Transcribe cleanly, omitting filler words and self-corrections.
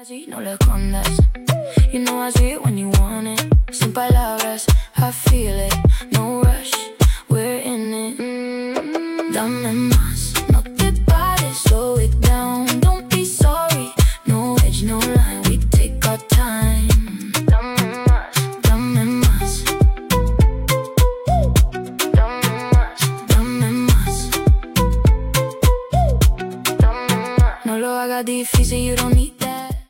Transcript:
Así no lo escondas. You know I see it when you want it. Sin palabras, I feel it. No rush, we're in it. Dame más, no te pares, slow it down. Don't be sorry, no edge, no line. We take our time. Dame más, dame más. Dame más, dame más. Dame más. No lo hagas difícil, you don't